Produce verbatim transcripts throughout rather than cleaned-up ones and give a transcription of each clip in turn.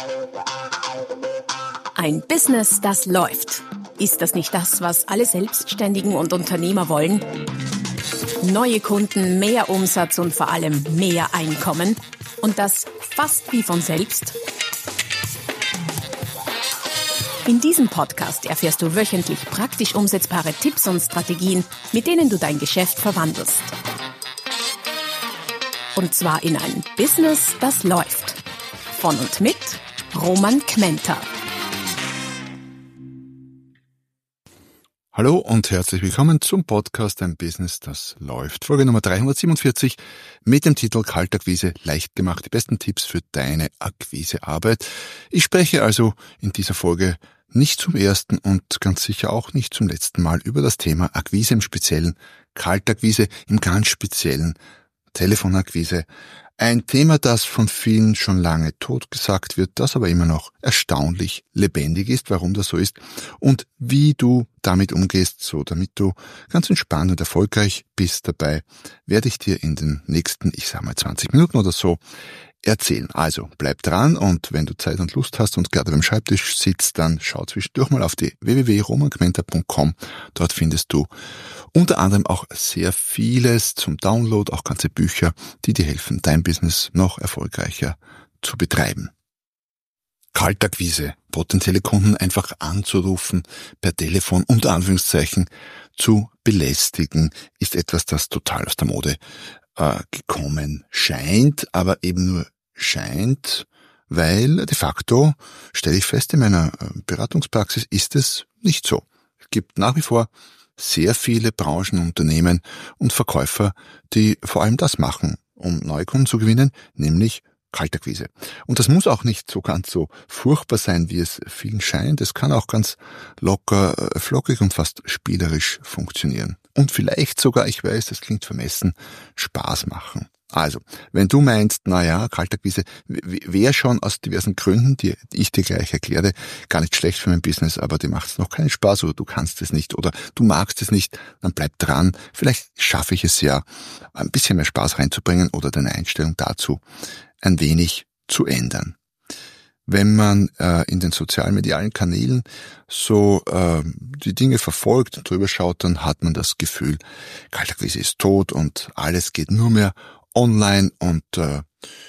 Ein Business, das läuft. Ist das nicht das, was alle Selbstständigen und Unternehmer wollen? Neue Kunden, mehr Umsatz und vor allem mehr Einkommen. Und das fast wie von selbst? In diesem Podcast erfährst du wöchentlich praktisch umsetzbare Tipps und Strategien, mit denen du dein Geschäft verwandelst. Und zwar in ein Business, das läuft. Von und mit Roman Kmenter. Hallo und herzlich willkommen zum Podcast Ein Business, das läuft. Folge Nummer dreihundertsiebenundvierzig mit dem Titel Kaltakquise leicht gemacht. Die besten Tipps für deine Akquisearbeit. Ich spreche also in dieser Folge nicht zum ersten und ganz sicher auch nicht zum letzten Mal über das Thema Akquise im Speziellen, Kaltakquise im ganz Speziellen, Telefonakquise. Ein Thema, das von vielen schon lange totgesagt wird, das aber immer noch erstaunlich lebendig ist, warum das so ist und wie du damit umgehst, so damit du ganz entspannt und erfolgreich bist dabei, werde ich dir in den nächsten, ich sag mal zwanzig Minuten oder so, erzählen. Also bleib dran und wenn du Zeit und Lust hast und gerade beim Schreibtisch sitzt, dann schau zwischendurch mal auf die w w w punkt roman kmenter punkt com. Dort findest du unter anderem auch sehr vieles zum Download, auch ganze Bücher, die dir helfen, dein Business noch erfolgreicher zu betreiben. Kaltakquise, potenzielle Kunden einfach anzurufen, per Telefon unter Anführungszeichen zu belästigen, ist etwas, das total aus der Mode äh, gekommen scheint, aber eben nur scheint, weil de facto, stelle ich fest, in meiner Beratungspraxis ist es nicht so. Es gibt nach wie vor sehr viele Branchen, Unternehmen und Verkäufer, die vor allem das machen, um neue Kunden zu gewinnen, nämlich Kaltakquise. Und das muss auch nicht so ganz so furchtbar sein, wie es vielen scheint. Es kann auch ganz locker, flockig und fast spielerisch funktionieren. Und vielleicht sogar, ich weiß, das klingt vermessen, Spaß machen. Also, wenn du meinst, naja, Kaltakquise wäre schon aus diversen Gründen, die ich dir gleich erkläre, gar nicht schlecht für mein Business, aber dir macht es noch keinen Spaß oder du kannst es nicht oder du magst es nicht, dann bleib dran. Vielleicht schaffe ich es ja, ein bisschen mehr Spaß reinzubringen oder deine Einstellung dazu ein wenig zu ändern. Wenn man äh, in den sozialmedialen Kanälen so äh, die Dinge verfolgt und drüber schaut, dann hat man das Gefühl, Kaltakquise ist tot und alles geht nur mehr online und äh,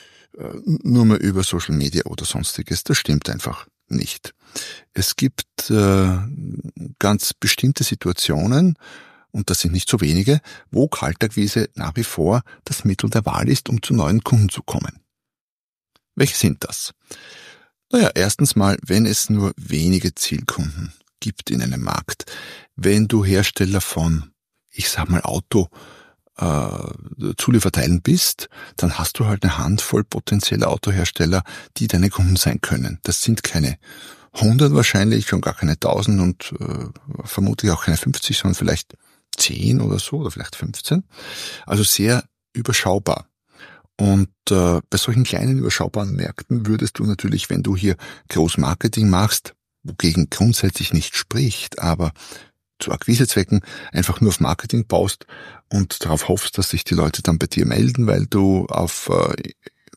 nur mehr über Social Media oder sonstiges. Das stimmt einfach nicht. Es gibt äh, ganz bestimmte Situationen, und das sind nicht so wenige, wo Kaltakquise nach wie vor das Mittel der Wahl ist, um zu neuen Kunden zu kommen. Welche sind das? Naja, erstens mal, wenn es nur wenige Zielkunden gibt in einem Markt. Wenn du Hersteller von, ich sag mal, Auto äh, Zulieferteilen bist, dann hast du halt eine Handvoll potenzieller Autohersteller, die deine Kunden sein können. Das sind keine hundert wahrscheinlich, schon gar keine tausend und äh, vermutlich auch keine fünfzig, sondern vielleicht zehn oder so oder vielleicht fünfzehn. Also sehr überschaubar. Und äh, bei solchen kleinen, überschaubaren Märkten würdest du natürlich, wenn du hier Großmarketing machst, wogegen grundsätzlich nicht spricht, aber zu Akquisezwecken einfach nur auf Marketing baust und darauf hoffst, dass sich die Leute dann bei dir melden, weil du auf, äh,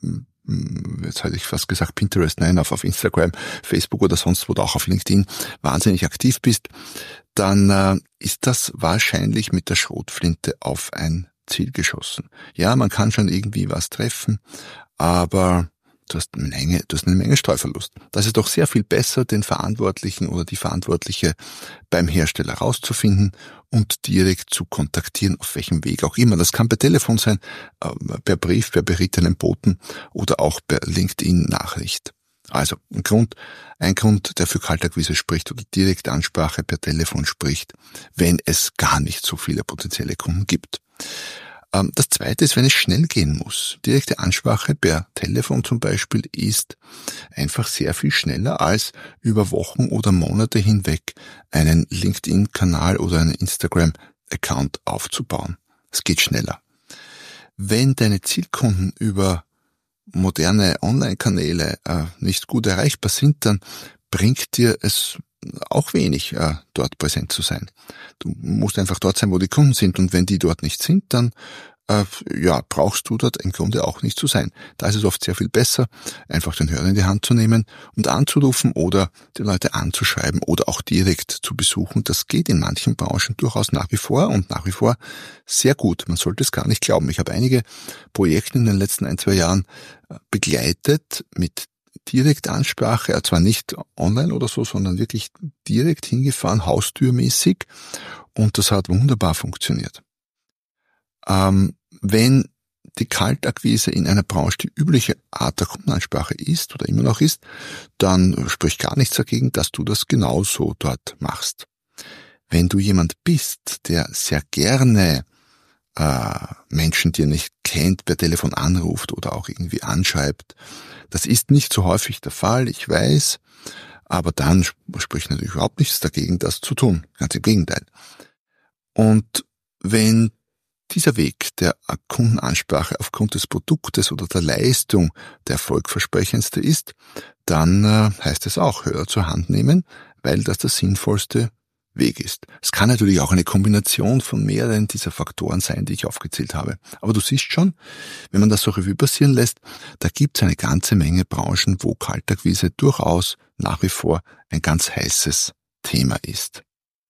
jetzt hätte ich fast gesagt Pinterest, nein, auf, auf Instagram, Facebook oder sonst wo, oder auch auf LinkedIn wahnsinnig aktiv bist, dann äh, ist das wahrscheinlich mit der Schrotflinte auf ein Ziel geschossen. Ja, man kann schon irgendwie was treffen, aber du hast eine Menge, du hast eine Menge Streuverlust. Das ist doch sehr viel besser, den Verantwortlichen oder die Verantwortliche beim Hersteller rauszufinden und direkt zu kontaktieren, auf welchem Weg auch immer. Das kann per Telefon sein, per Brief, per berittenen Boten oder auch per LinkedIn-Nachricht. Also ein Grund, ein Grund, der für Kaltakquise spricht oder direkte Ansprache per Telefon spricht, wenn es gar nicht so viele potenzielle Kunden gibt. Das zweite ist, wenn es schnell gehen muss. Direkte Ansprache per Telefon zum Beispiel ist einfach sehr viel schneller als über Wochen oder Monate hinweg einen LinkedIn-Kanal oder einen Instagram-Account aufzubauen. Es geht schneller. Wenn deine Zielkunden über moderne Online-Kanäle äh, nicht gut erreichbar sind, dann bringt dir es auch wenig, äh, dort präsent zu sein. Du musst einfach dort sein, wo die Kunden sind, und wenn die dort nicht sind, dann äh, ja, brauchst du dort im Grunde auch nicht zu sein. Da ist es oft sehr viel besser, einfach den Hörer in die Hand zu nehmen und anzurufen oder die Leute anzuschreiben oder auch direkt zu besuchen. Das geht in manchen Branchen durchaus nach wie vor und nach wie vor sehr gut. Man sollte es gar nicht glauben. Ich habe einige Projekte in den letzten ein, zwei Jahren begleitet mit Direktansprache, zwar nicht online oder so, sondern wirklich direkt hingefahren, haustürmäßig, und das hat wunderbar funktioniert. Ähm, wenn die Kaltakquise in einer Branche die übliche Art der Kundenansprache ist oder immer noch ist, dann spricht gar nichts dagegen, dass du das genauso dort machst. Wenn du jemand bist, der sehr gerne äh, Menschen, die er nicht kennt, per Telefon anruft oder auch irgendwie anschreibt, das ist nicht so häufig der Fall, ich weiß, aber dann spricht natürlich überhaupt nichts dagegen, das zu tun. Ganz im Gegenteil. Und wenn dieser Weg der Kundenansprache aufgrund des Produktes oder der Leistung der erfolgversprechendste ist, dann äh, heißt es auch, Hörer zur Hand nehmen, weil das der sinnvollste Weg ist. Es kann natürlich auch eine Kombination von mehreren dieser Faktoren sein, die ich aufgezählt habe. Aber du siehst schon, wenn man das so Revue passieren lässt, da gibt es eine ganze Menge Branchen, wo Kaltakquise durchaus nach wie vor ein ganz heißes Thema ist.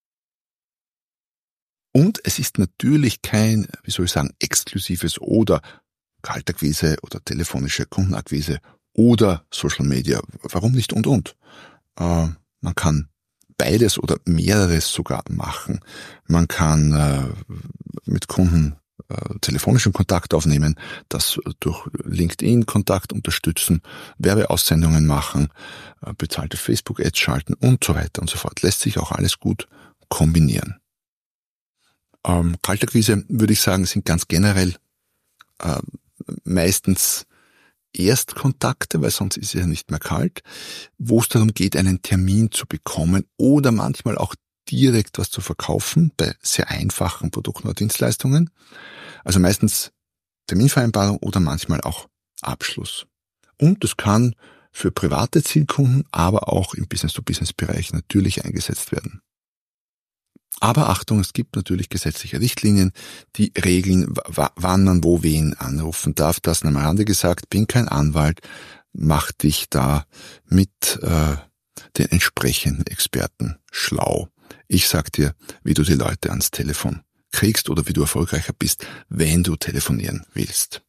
Und es ist natürlich kein, wie soll ich sagen, exklusives oder Kaltakquise oder telefonische Kundenakquise oder Social Media. Warum nicht und und? Äh, man kann beides oder mehreres sogar machen. Man kann äh, mit Kunden äh, telefonischen Kontakt aufnehmen, das durch LinkedIn Kontakt unterstützen, Werbeaussendungen machen, äh, bezahlte Facebook-Ads schalten und so weiter und so fort. Lässt sich auch alles gut kombinieren. Ähm, Kaltakquise, würde ich sagen, sind ganz generell äh, meistens Erstkontakte, weil sonst ist es ja nicht mehr kalt, wo es darum geht, einen Termin zu bekommen oder manchmal auch direkt was zu verkaufen bei sehr einfachen Produkten oder Dienstleistungen. Also meistens Terminvereinbarung oder manchmal auch Abschluss. Und es kann für private Zielkunden, aber auch im Business-to-Business-Bereich natürlich eingesetzt werden. Aber Achtung, es gibt natürlich gesetzliche Richtlinien, die regeln, wann man wo wen anrufen darf. Das am Rande gesagt, bin kein Anwalt, mach dich da mit äh, den entsprechenden Experten schlau. Ich sag dir, wie du die Leute ans Telefon kriegst oder wie du erfolgreicher bist, wenn du telefonieren willst.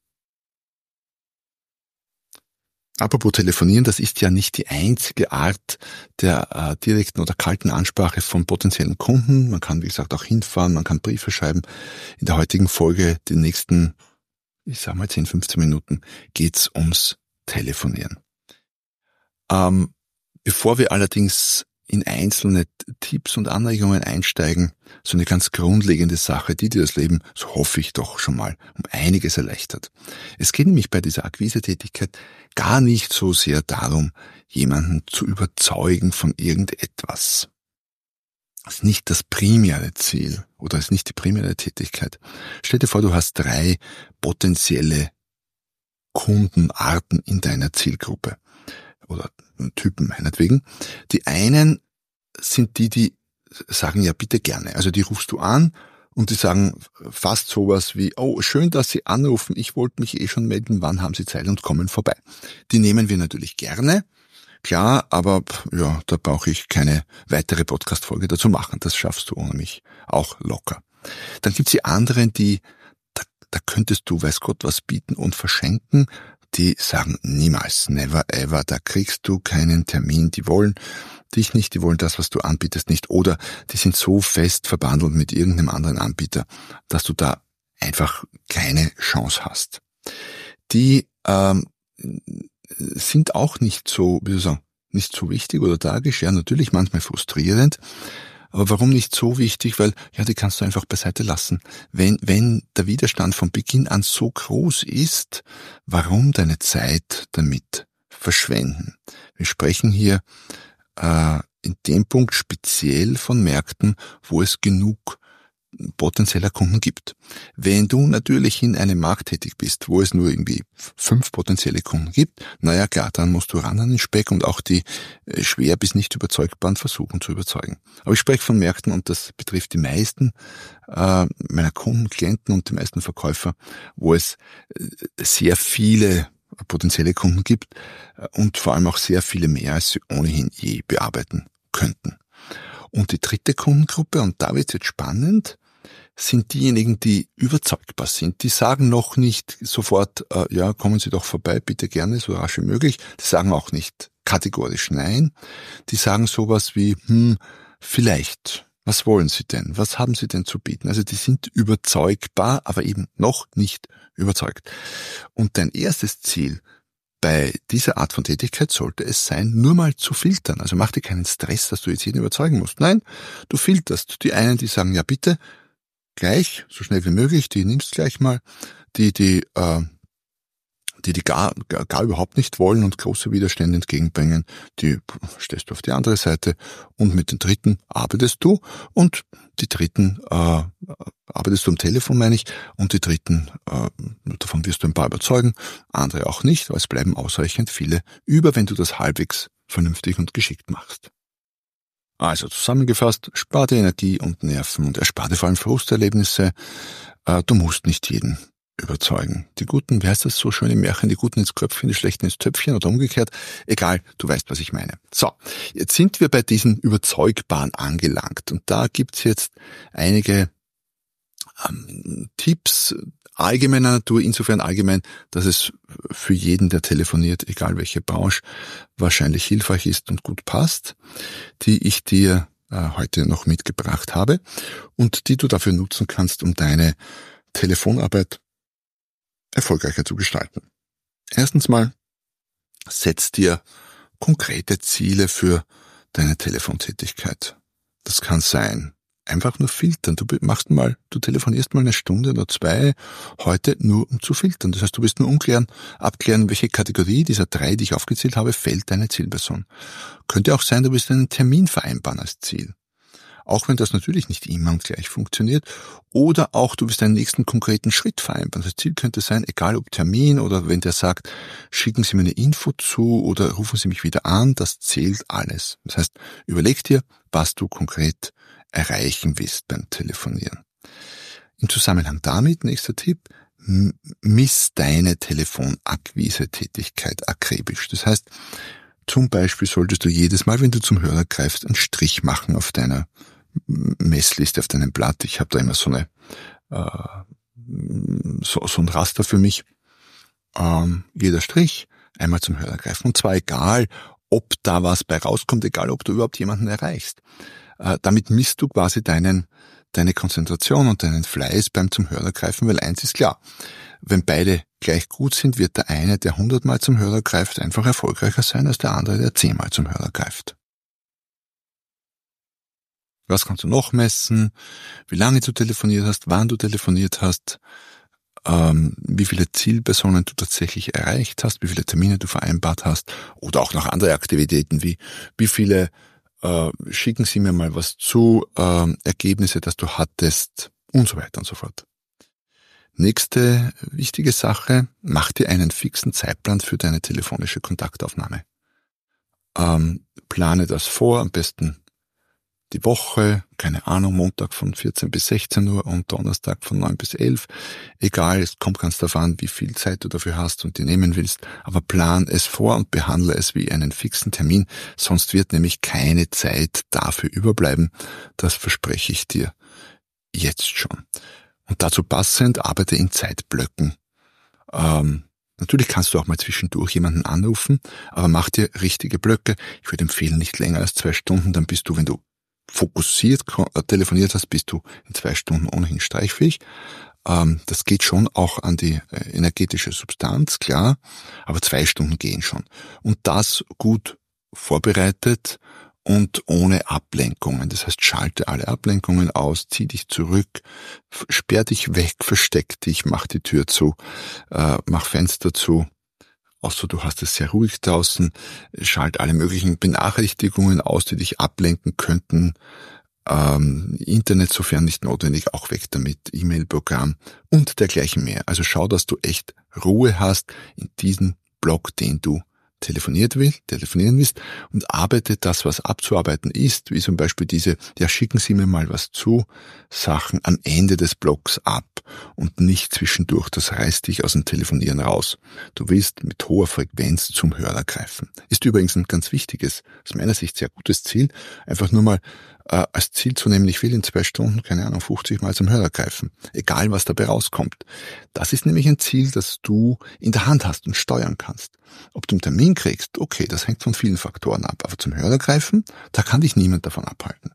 Apropos telefonieren, das ist ja nicht die einzige Art der äh, direkten oder kalten Ansprache von potenziellen Kunden. Man kann, wie gesagt, auch hinfahren, man kann Briefe schreiben. In der heutigen Folge, die nächsten, ich sag mal zehn, fünfzehn Minuten, geht's ums Telefonieren. Ähm, bevor wir allerdings in einzelne Tipps und Anregungen einsteigen, so eine ganz grundlegende Sache, die dir das Leben, so hoffe ich doch schon mal, um einiges erleichtert. Es geht nämlich bei dieser Akquisetätigkeit gar nicht so sehr darum, jemanden zu überzeugen von irgendetwas. Das ist nicht das primäre Ziel oder ist nicht die primäre Tätigkeit. Stell dir vor, du hast drei potenzielle Kundenarten in deiner Zielgruppe oder Typen meinetwegen. Die einen sind die, die sagen ja bitte gerne. Also die rufst du an und die sagen fast sowas wie, oh, schön, dass Sie anrufen, ich wollte mich eh schon melden, wann haben Sie Zeit und kommen vorbei. Die nehmen wir natürlich gerne, klar, aber ja, da brauche ich keine weitere Podcast-Folge dazu machen. Das schaffst du ohne mich auch locker. Dann gibt's die anderen, die, da, da könntest du, weiß Gott, was bieten und verschenken. Die sagen niemals, never ever, da kriegst du keinen Termin. Die wollen dich nicht, die wollen das, was du anbietest, nicht. Oder die sind so fest verbandelt mit irgendeinem anderen Anbieter, dass du da einfach keine Chance hast. Die ähm, sind auch nicht so, wie soll ich sagen, nicht so wichtig oder tragisch, ja natürlich manchmal frustrierend, aber warum nicht so wichtig? Weil, ja, die kannst du einfach beiseite lassen. Wenn, wenn der Widerstand von Beginn an so groß ist, warum deine Zeit damit verschwenden? Wir sprechen hier äh, in dem Punkt speziell von Märkten, wo es genug potenzieller Kunden gibt. Wenn du natürlich in einem Markt tätig bist, wo es nur irgendwie fünf potenzielle Kunden gibt, naja klar, dann musst du ran an den Speck und auch die schwer bis nicht überzeugbaren versuchen zu überzeugen. Aber ich spreche von Märkten und das betrifft die meisten äh, meiner Kunden, Klienten und die meisten Verkäufer, wo es sehr viele potenzielle Kunden gibt und vor allem auch sehr viele mehr, als sie ohnehin je bearbeiten könnten. Und die dritte Kundengruppe, und da wird es jetzt spannend, sind diejenigen, die überzeugbar sind. Die sagen noch nicht sofort, äh, ja, kommen Sie doch vorbei, bitte gerne, so rasch wie möglich. Die sagen auch nicht kategorisch nein. Die sagen sowas wie, hm, vielleicht, was wollen Sie denn? Was haben Sie denn zu bieten? Also die sind überzeugbar, aber eben noch nicht überzeugt. Und dein erstes Ziel bei dieser Art von Tätigkeit sollte es sein, nur mal zu filtern. Also mach dir keinen Stress, dass du jetzt jeden überzeugen musst. Nein, du filterst. Die einen, die sagen, ja bitte, gleich, so schnell wie möglich, die nimmst gleich mal. Die, die, äh, die, die gar, gar, gar überhaupt nicht wollen und große Widerstände entgegenbringen, die stellst du auf die andere Seite. Und mit den Dritten arbeitest du. Und die Dritten äh, arbeitest du am Telefon, meine ich. Und die Dritten, äh, davon wirst du ein paar überzeugen, andere auch nicht, weil es bleiben ausreichend viele über, wenn du das halbwegs vernünftig und geschickt machst. Also zusammengefasst, spar dir Energie und Nerven und erspar dir vor allem Frusterlebnisse. Äh, du musst nicht jeden überzeugen. Die Guten, wie heißt das so schön im Märchen, die Guten ins Köpfchen, die Schlechten ins Töpfchen oder umgekehrt. Egal, du weißt, was ich meine. So, jetzt sind wir bei diesen Überzeugbaren angelangt und da gibt's jetzt einige ähm, Tipps allgemeiner Natur, insofern allgemein, dass es für jeden, der telefoniert, egal welche Branche, wahrscheinlich hilfreich ist und gut passt, die ich dir äh, heute noch mitgebracht habe und die du dafür nutzen kannst, um deine Telefonarbeit erfolgreicher zu gestalten. Erstens mal, setz dir konkrete Ziele für deine Telefontätigkeit. Das kann sein, einfach nur filtern. Du machst mal, du telefonierst mal eine Stunde oder zwei heute nur, um zu filtern. Das heißt, du wirst nur umklären, abklären, welche Kategorie dieser drei, die ich aufgezählt habe, fällt deine Zielperson. Könnte auch sein, du willst einen Termin vereinbaren als Ziel. Auch wenn das natürlich nicht immer und gleich funktioniert. Oder auch, du willst einen nächsten konkreten Schritt vereinbaren. Das Ziel könnte sein, egal ob Termin oder wenn der sagt, schicken Sie mir eine Info zu oder rufen Sie mich wieder an, das zählt alles. Das heißt, überleg dir, was du konkret erreichen willst beim Telefonieren. Im Zusammenhang damit, nächster Tipp, miss deine Telefonakquise-Tätigkeit akribisch. Das heißt, zum Beispiel solltest du jedes Mal, wenn du zum Hörer greifst, einen Strich machen auf deiner Messliste, auf deinem Blatt. Ich habe da immer so eine äh, so, so ein Raster für mich. Ähm, jeder Strich, einmal zum Hörer greifen. Und zwar egal, ob da was bei rauskommt, egal ob du überhaupt jemanden erreichst. Äh, damit misst du quasi deinen deine Konzentration und deinen Fleiß beim zum Hörer greifen, weil eins ist klar, wenn beide gleich gut sind, wird der eine, der hundertmal zum Hörer greift, einfach erfolgreicher sein als der andere, der zehnmal zum Hörer greift. Was kannst du noch messen? Wie lange du telefoniert hast, wann du telefoniert hast, ähm, wie viele Zielpersonen du tatsächlich erreicht hast, wie viele Termine du vereinbart hast oder auch noch andere Aktivitäten wie wie viele äh, schicken Sie mir mal was zu, äh, Ergebnisse, das du hattest und so weiter und so fort. Nächste wichtige Sache, mach dir einen fixen Zeitplan für deine telefonische Kontaktaufnahme. Ähm, plane das vor, am besten die Woche, keine Ahnung, Montag von vierzehn bis sechzehn Uhr und Donnerstag von neun bis elf. Egal, es kommt ganz darauf an, wie viel Zeit du dafür hast und die nehmen willst, aber plan es vor und behandle es wie einen fixen Termin, sonst wird nämlich keine Zeit dafür überbleiben. Das verspreche ich dir jetzt schon. Und dazu passend, arbeite in Zeitblöcken. Ähm, natürlich kannst du auch mal zwischendurch jemanden anrufen, aber mach dir richtige Blöcke. Ich würde empfehlen, nicht länger als zwei Stunden, dann bist du, wenn du fokussiert telefoniert hast, bist du in zwei Stunden ohnehin streichfähig. Ähm, das geht schon auch an die äh, energetische Substanz, klar, aber zwei Stunden gehen schon. Und das gut vorbereitet und ohne Ablenkungen. Das heißt, schalte alle Ablenkungen aus, zieh dich zurück, sperr dich weg, versteck dich, mach die Tür zu, äh, mach Fenster zu. Außer du hast es sehr ruhig draußen, schalt alle möglichen Benachrichtigungen aus, die dich ablenken könnten. ähm, Internet, sofern nicht notwendig, auch weg damit, E-Mail-Programm und dergleichen mehr. Also schau, dass du echt Ruhe hast in diesem Block, den du telefoniert will, telefonieren willst, und arbeite das, was abzuarbeiten ist, wie zum Beispiel diese, ja, schicken Sie mir mal was zu, Sachen am Ende des Blocks ab und nicht zwischendurch, das reißt dich aus dem Telefonieren raus. Du willst mit hoher Frequenz zum Hörer greifen. Ist übrigens ein ganz wichtiges, aus meiner Sicht sehr gutes Ziel, einfach nur mal äh, als Ziel zu nehmen, ich will in zwei Stunden, keine Ahnung, fünfzig Mal zum Hörer greifen, egal was dabei rauskommt. Das ist nämlich ein Ziel, das du in der Hand hast und steuern kannst. Ob du einen Termin kriegst, okay, das hängt von vielen Faktoren ab, aber zum Hörer greifen, da kann dich niemand davon abhalten.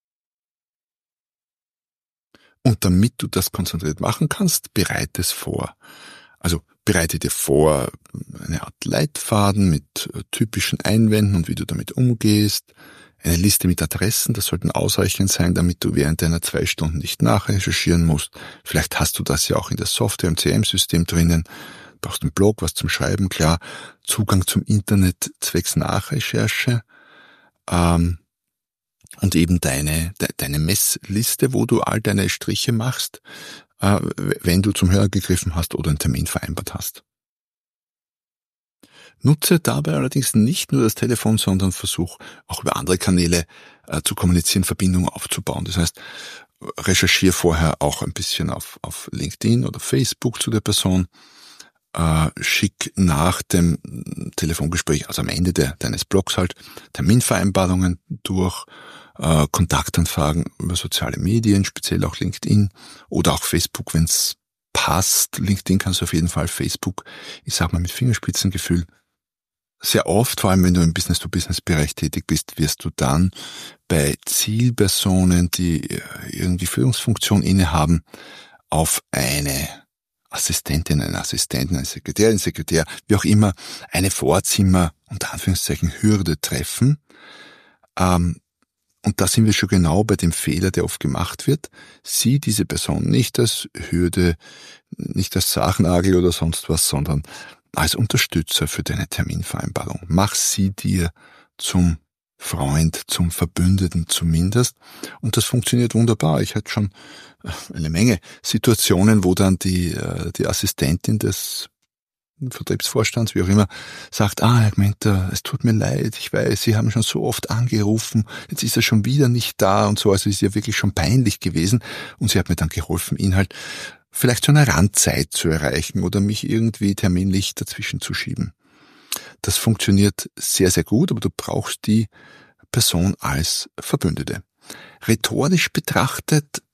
Und damit du das konzentriert machen kannst, bereite es vor. Also bereite dir vor eine Art Leitfaden mit typischen Einwänden und wie du damit umgehst, eine Liste mit Adressen, das sollten ausreichend sein, damit du während deiner zwei Stunden nicht nachrecherchieren musst. Vielleicht hast du das ja auch in der Software, im C R M-System drinnen. Du brauchst einen Blog, was zum Schreiben, klar. Zugang zum Internet zwecks Nachrecherche. Ähm, und eben deine, de, deine Messliste, wo du all deine Striche machst, äh, wenn du zum Hörer gegriffen hast oder einen Termin vereinbart hast. Nutze dabei allerdings nicht nur das Telefon, sondern versuch auch über andere Kanäle äh, zu kommunizieren, Verbindungen aufzubauen. Das heißt, recherchiere vorher auch ein bisschen auf, auf LinkedIn oder Facebook zu der Person, äh, schick nach dem Telefongespräch, also am Ende der, deines Blogs halt, Terminvereinbarungen durch, äh, Kontaktanfragen über soziale Medien, speziell auch LinkedIn oder auch Facebook, wenn es passt. LinkedIn kannst du auf jeden Fall, Facebook, ich sag mal mit Fingerspitzengefühl. Sehr oft, vor allem wenn du im Business-to-Business-Bereich tätig bist, wirst du dann bei Zielpersonen, die irgendwie Führungsfunktion innehaben, auf eine Assistentin, einen Assistenten, einen Sekretär, einen Sekretär, wie auch immer, eine Vorzimmer, unter Anführungszeichen, Hürde treffen. Ähm, und da sind wir schon genau bei dem Fehler, der oft gemacht wird. Sieh diese Person nicht als Hürde, nicht als Sargnagel oder sonst was, sondern als Unterstützer für deine Terminvereinbarung. Mach sie dir zum Freund, zum Verbündeten zumindest. Und das funktioniert wunderbar. Ich hatte schon eine Menge Situationen, wo dann die, die Assistentin des Vertriebsvorstands, wie auch immer, sagt, ah, Herr Gmenter, es tut mir leid, ich weiß, Sie haben schon so oft angerufen, jetzt ist er schon wieder nicht da und so, also ist ja wirklich schon peinlich gewesen. Und sie hat mir dann geholfen, ihn halt vielleicht zu einer Randzeit zu erreichen oder mich irgendwie terminlich dazwischen zu schieben. Das funktioniert sehr, sehr gut, aber du brauchst die Person als Verbündete. Rhetorisch betrachtet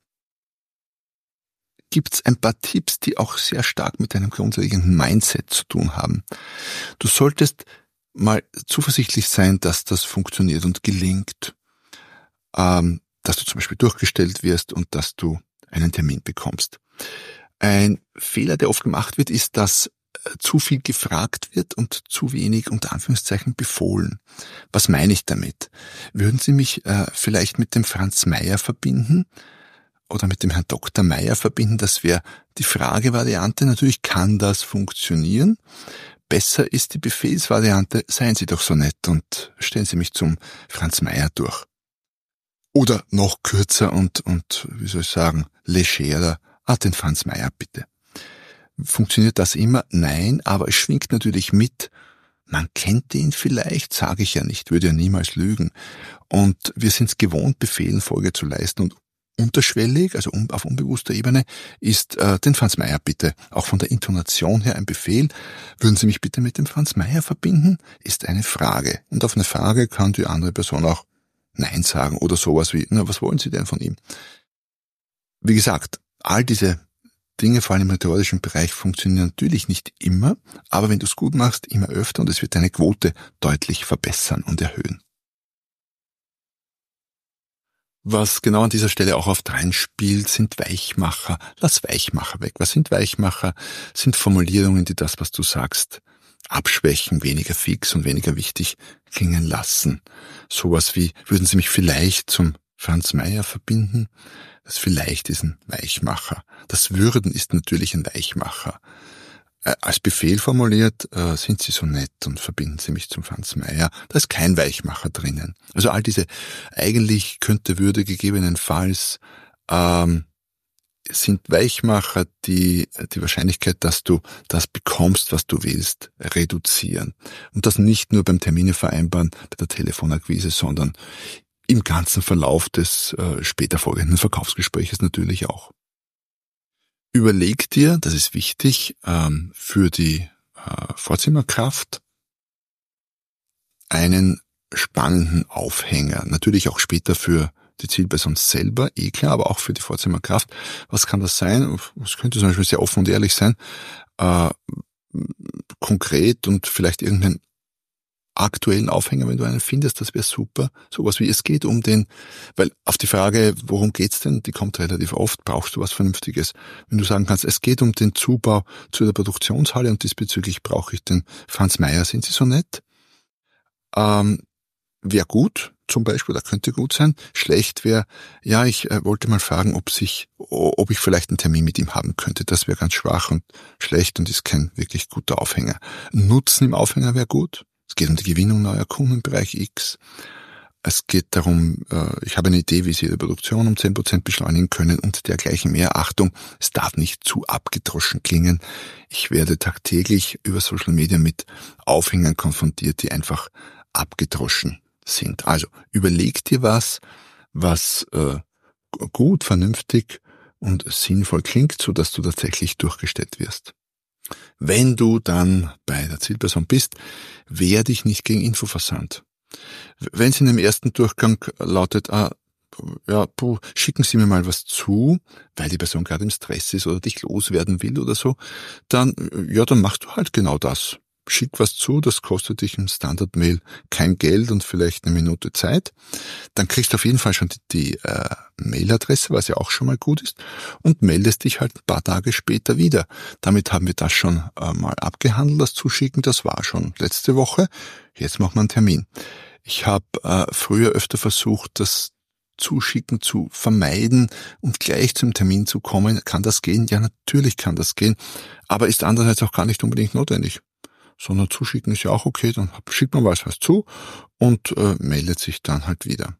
gibt's ein paar Tipps, die auch sehr stark mit deinem grundlegenden Mindset zu tun haben. Du solltest mal zuversichtlich sein, dass das funktioniert und gelingt, ähm, dass du zum Beispiel durchgestellt wirst und dass du einen Termin bekommst. Ein Fehler, der oft gemacht wird, ist, dass zu viel gefragt wird und zu wenig unter Anführungszeichen befohlen. Was meine ich damit? Würden Sie mich äh, vielleicht mit dem Franz Meier verbinden oder mit dem Herrn Doktor Meier verbinden? Das wäre die Fragevariante. Natürlich kann das funktionieren. Besser ist die Befehlsvariante. Seien Sie doch so nett und stellen Sie mich zum Franz Meier durch. Oder noch kürzer und, und wie soll ich sagen, legerer. Ah, den Franz Meier bitte. Funktioniert das immer? Nein, aber es schwingt natürlich mit. Man kennt ihn vielleicht, sage ich ja nicht, würde ja niemals lügen. Und wir sind es gewohnt, Befehlen Folge zu leisten. Und unterschwellig, also auf unbewusster Ebene, ist äh, den Franz Meier bitte. Auch von der Intonation her ein Befehl. Würden Sie mich bitte mit dem Franz Meier verbinden? Ist eine Frage. Und auf eine Frage kann die andere Person auch Nein sagen oder sowas wie, na, was wollen Sie denn von ihm? Wie gesagt, all diese Dinge, vor allem im rhetorischen Bereich, funktionieren natürlich nicht immer, aber wenn du es gut machst, immer öfter und es wird deine Quote deutlich verbessern und erhöhen. Was genau an dieser Stelle auch oft reinspielt, sind Weichmacher. Lass Weichmacher weg. Was sind Weichmacher? Sind Formulierungen, die das, was du sagst, abschwächen, weniger fix und weniger wichtig klingen lassen. Sowas wie, würden Sie mich vielleicht zum Franz Meier verbinden? Das vielleicht ist ein Weichmacher. Das Würden ist natürlich ein Weichmacher. als Befehl formuliert, äh, sind Sie so nett und verbinden Sie mich zum Franz Meyer. Da ist kein Weichmacher drinnen. Also all diese eigentlich könnte, würde gegebenenfalls ähm, sind Weichmacher, die die Wahrscheinlichkeit, dass du das bekommst, was du willst, reduzieren. Und das nicht nur beim Termine vereinbaren, bei der Telefonakquise, sondern im ganzen Verlauf des äh, später folgenden Verkaufsgespräches natürlich auch. Überleg dir, das ist wichtig, ähm, für die äh, Vorzimmerkraft einen spannenden Aufhänger. Natürlich auch später für die Zielperson selber, eh klar, aber auch für die Vorzimmerkraft. Was kann das sein? Das könnte zum Beispiel sehr offen und ehrlich sein, äh, konkret und vielleicht irgendeinen aktuellen Aufhänger, wenn du einen findest, das wäre super. Sowas wie, es geht um den, weil auf die Frage, worum geht's denn, die kommt relativ oft, brauchst du was Vernünftiges. Wenn du sagen kannst, es geht um den Zubau zu der Produktionshalle und diesbezüglich brauche ich den Franz Meyer, sind Sie so nett? Ähm, wäre gut, zum Beispiel, da könnte gut sein. Schlecht wäre, ja, ich äh, wollte mal fragen, ob sich, ob ich vielleicht einen Termin mit ihm haben könnte. Das wäre ganz schwach und schlecht und ist kein wirklich guter Aufhänger. Nutzen im Aufhänger wäre gut. Es geht um die Gewinnung neuer Kunden im Bereich X. Es geht darum, ich habe eine Idee, wie Sie Ihre Produktion um zehn Prozent beschleunigen können und dergleichen mehr. Achtung, es darf nicht zu abgedroschen klingen. Ich werde tagtäglich über Social Media mit Aufhängern konfrontiert, die einfach abgedroschen sind. Also überleg dir was, was äh, gut, vernünftig und sinnvoll klingt, sodass du tatsächlich durchgestellt wirst. Wenn du dann bei der Zielperson bist, wehr dich nicht gegen Infoversand. Wenn es in dem ersten Durchgang lautet, ah, ja, puh, schicken Sie mir mal was zu, weil die Person gerade im Stress ist oder dich loswerden will oder so, dann, ja, dann machst du halt genau das. Schick was zu, das kostet dich im Standard-Mail kein Geld und vielleicht eine Minute Zeit. Dann kriegst du auf jeden Fall schon die, die äh, Mailadresse, was ja auch schon mal gut ist, und meldest dich halt ein paar Tage später wieder. Damit haben wir das schon äh, mal abgehandelt, das Zuschicken, das war schon letzte Woche. Jetzt machen wir einen Termin. Ich habe äh, früher öfter versucht, das Zuschicken zu vermeiden und gleich zum Termin zu kommen. Kann das gehen? Ja, natürlich kann das gehen, aber ist andererseits auch gar nicht unbedingt notwendig. Sondern zuschicken ist ja auch okay, dann schickt man was, was zu und äh, meldet sich dann halt wieder.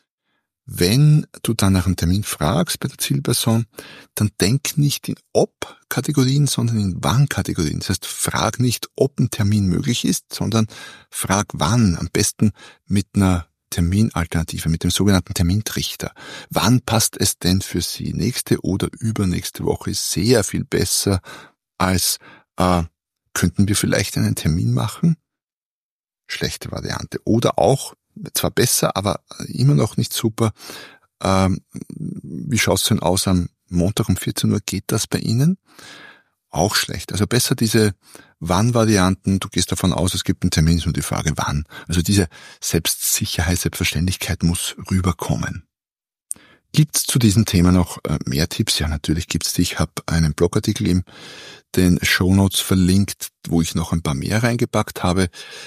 Wenn du dann nach einem Termin fragst bei der Zielperson, dann denk nicht in Ob-Kategorien, sondern in Wann-Kategorien. Das heißt, frag nicht, ob ein Termin möglich ist, sondern frag wann, am besten mit einer Terminalternative, mit dem sogenannten Termintrichter. Wann passt es denn für Sie? Nächste oder übernächste Woche ist sehr viel besser als äh, könnten wir vielleicht einen Termin machen? Schlechte Variante. Oder auch, zwar besser, aber immer noch nicht super, ähm, wie schaut's denn aus am Montag um vierzehn Uhr? Geht das bei Ihnen? Auch schlecht. Also besser diese Wann-Varianten. Du gehst davon aus, es gibt einen Termin, ist nur die Frage, wann. Also diese Selbstsicherheit, Selbstverständlichkeit muss rüberkommen. Gibt's zu diesem Thema noch mehr Tipps? Ja, natürlich gibt's die. Ich habe einen Blogartikel in den Shownotes verlinkt, wo ich noch ein paar mehr reingepackt habe.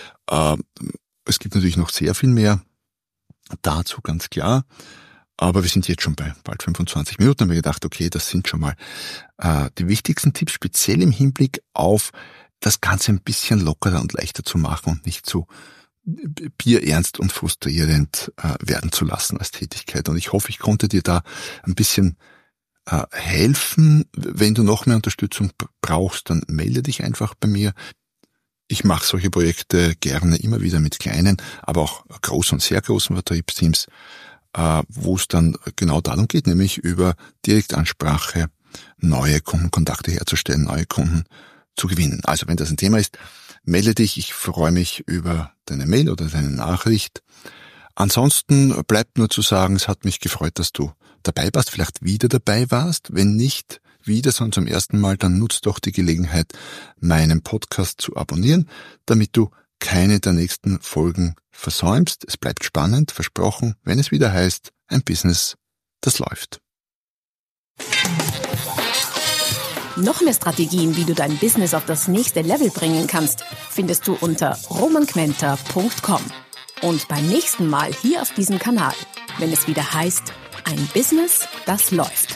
Es gibt natürlich noch sehr viel mehr dazu, ganz klar. Aber wir sind jetzt schon bei bald fünfundzwanzig Minuten. Haben wir gedacht, okay, das sind schon mal die wichtigsten Tipps, speziell im Hinblick auf das Ganze ein bisschen lockerer und leichter zu machen und nicht so bierernst und frustrierend äh, werden zu lassen als Tätigkeit. Und ich hoffe, ich konnte dir da ein bisschen äh, helfen. Wenn du noch mehr Unterstützung brauchst, dann melde dich einfach bei mir. Ich mache solche Projekte gerne immer wieder mit kleinen, aber auch großen und sehr großen Vertriebsteams, äh, wo es dann genau darum geht, nämlich über Direktansprache neue Kundenkontakte herzustellen, neue Kunden zu gewinnen. Also wenn das ein Thema ist, melde dich, ich freue mich über deine Mail oder deine Nachricht. Ansonsten bleibt nur zu sagen, es hat mich gefreut, dass du dabei warst, vielleicht wieder dabei warst. Wenn nicht wieder, sondern zum ersten Mal, dann nutzt doch die Gelegenheit, meinen Podcast zu abonnieren, damit du keine der nächsten Folgen versäumst. Es bleibt spannend, versprochen, wenn es wieder heißt, ein Business, das läuft. Noch mehr Strategien, wie du dein Business auf das nächste Level bringen kannst, findest du unter romanquenter punkt com. Und beim nächsten Mal hier auf diesem Kanal, wenn es wieder heißt, ein Business, das läuft.